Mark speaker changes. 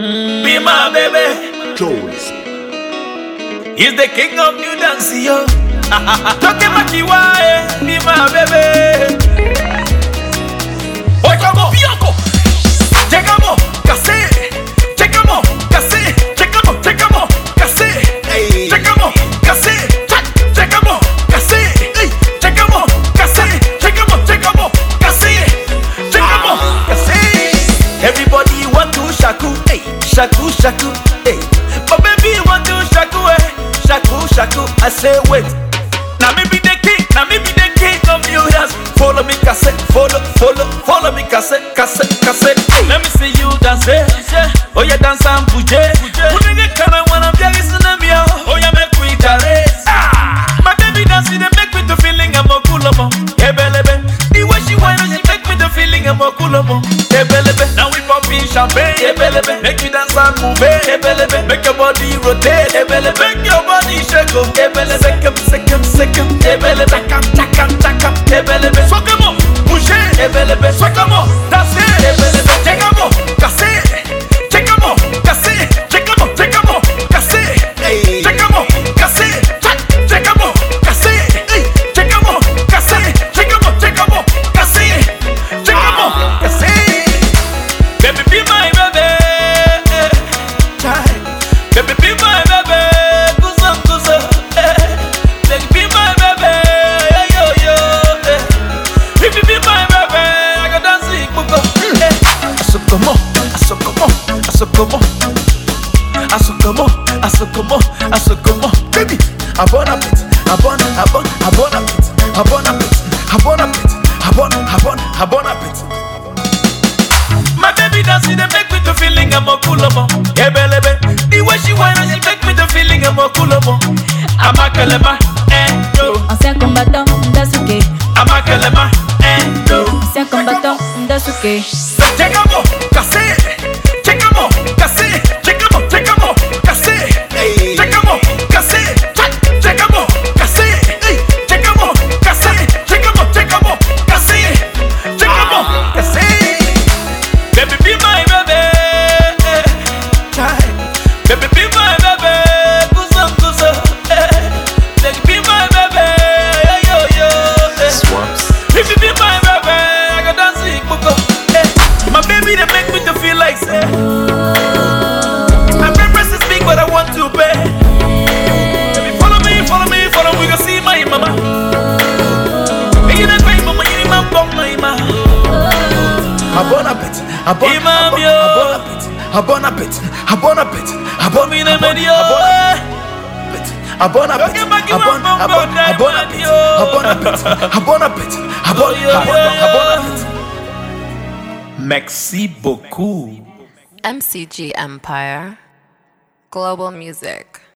Speaker 1: Be my baby.
Speaker 2: Jones.
Speaker 1: He's the king of new dance, yo. Toke makiwae, be my baby. Oye, como Bianco. Llegamos, casé. Llegamos, casé. Llegamos, llegamos, casé. Llegamos, casé. Llegamos, casé. Llegamos, casé. Llegamos, llegamos, casé. Llegamos, casé. Everybody want to shaku, shaku, shaku, but baby want to shaku, shaku, shaku. I say wait. Now me be the king, now me be the king of new dance. Follow me, cassette, follow me, cassette, cassette. Let me see you dance, oh yeah, dance and bouger. Put the color when I'm there, listen to me, oh yeah, make we dance. My baby dance, they make me the feeling I'm a cool mo. Hey belebe, the way she whine, she make me the feeling I'm a cool mo. Hey belebe, now we popping champagne. Hey belebe, make you dance and move. Hey belebe, make your body rotate. Hey belebe, make your body shake. Hey belebe, second. Hey belebe, chakam. Hey belebe, sokamo, bouger. Hey belebe, sokamo, danser. Hey belebe, llegamos, casé. Llegamos, casé. Llegamos, casé. Llegamos, casé. Llegamos, casé. Llegamos, casé. Llegamos, casé. Llegamos, casé. Baby, be my baby. Baby, be my baby. Kusa. Baby, be my baby. Yo. Baby, be my baby. I got dancing, buko. Asokomo. Baby, I burn a bit. My baby dancing, they make me the feeling I'm a cool mo. Hey belebe, the way she whine, she make me the feeling I'm a cool mo. I'm a kalema, no.
Speaker 3: Ancien combattant, Ndasuke.
Speaker 1: I'm a kalema, no.
Speaker 3: Ancien combattant, Ndasuke.
Speaker 1: Llegamos, casé. Llegamos, casé. Llegamos, casé. Llegamos, casé. Llegamos, casé. Llegamos, casé. Llegamos, casé. Llegamos, casé. Baby, be my baby. Baby, be my baby. Kusa. Baby, be my baby. Yo.
Speaker 2: Swaps.
Speaker 1: Baby, be my baby. I got dancing, buko. My baby, they make me to feel like say. My preference is big, but I want to pay. Baby, follow me, we go see my mama. Hey, you not my mama, you my bum, my mama.
Speaker 2: I burn a bit.
Speaker 1: Merci beaucoup.
Speaker 4: MCG Empire. Global Music.